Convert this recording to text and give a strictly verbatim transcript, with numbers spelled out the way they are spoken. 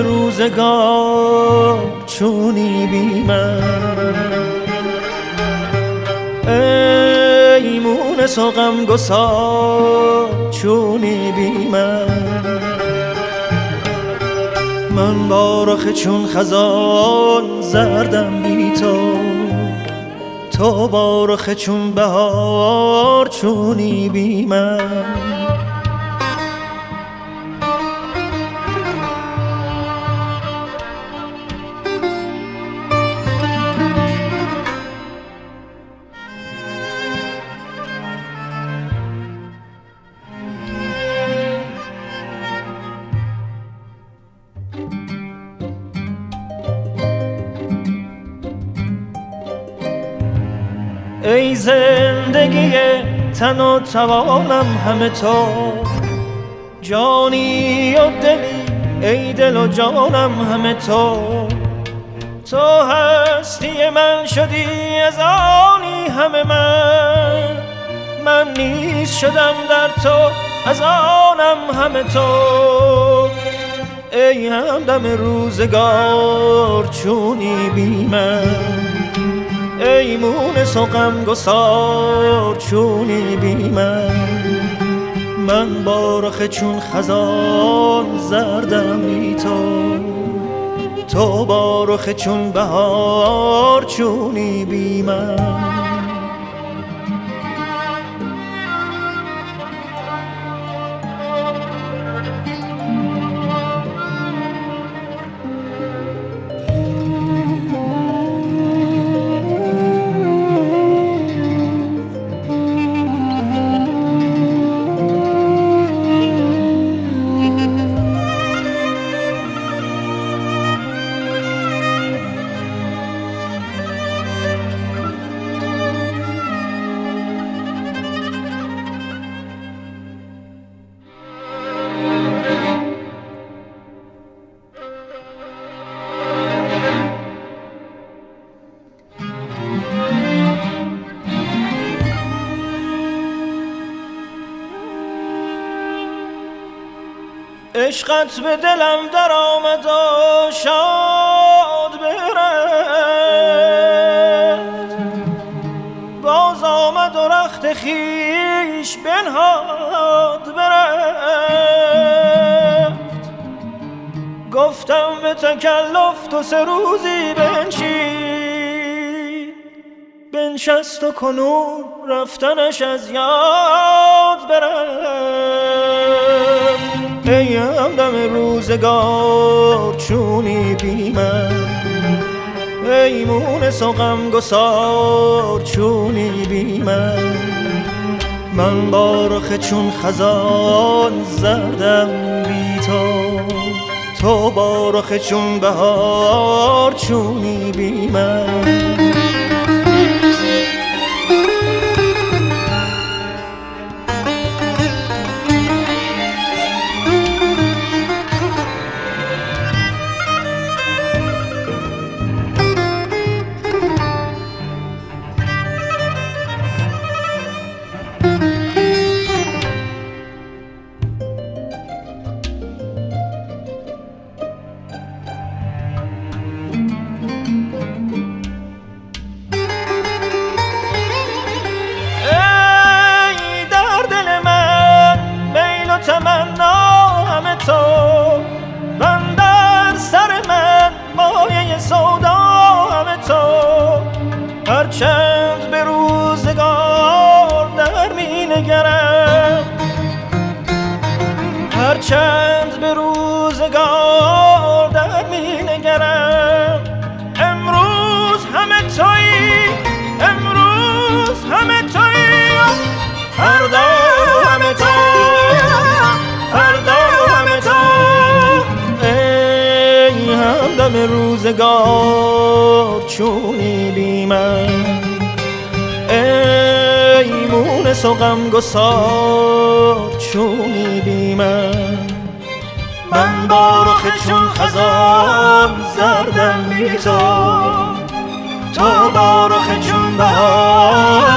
روزگار چونی بی من، ای مونس و غمگسار چونی بی من. من با رخ چون خزان زردم بی تو، تو با رخ چون بهار چونی بی من. ای زندگی تن و توانم همه تو، جانی و دلی ای دل و جانم همه تو. تو هستی من شدی از آنی همه من، من نیز شدم در تو از آنم همه تو. ای همدم روزگار چونی بی من، ای مونس و غمگسار چونی بی من. من با رخ چون خزان زردم بی تو، تو با رخ چون بهار چونی بی من. عشقت به دلم در آمد و شاد برفت، باز آمد و رخت خیش بنهاد برفت. گفتم به تکلف تو سه روزی بنشین، بنشست و کنون رفتنش از یاد برفت. ای همدم روزگار چونی بی من، ای مونس و غمگسار چونی بی من. من با رخ چون خزان زردم بی تو، تو با رخ چون بهار چونی بی من. تمنا همه تو، بندر سر من مایه سودا همه تو. هرچند به روزگار در می نگرم، هرچند به روزگار در می نگرم. امروز همه تویی، امروز همه تویی، فردا همه تو، فردا همه تو. ای همدم روزگار چونی بی من، ای مونس و غمگسار چونی بی من. من با رخ چون خزان زردم بی تو، تو با رخ چون بهار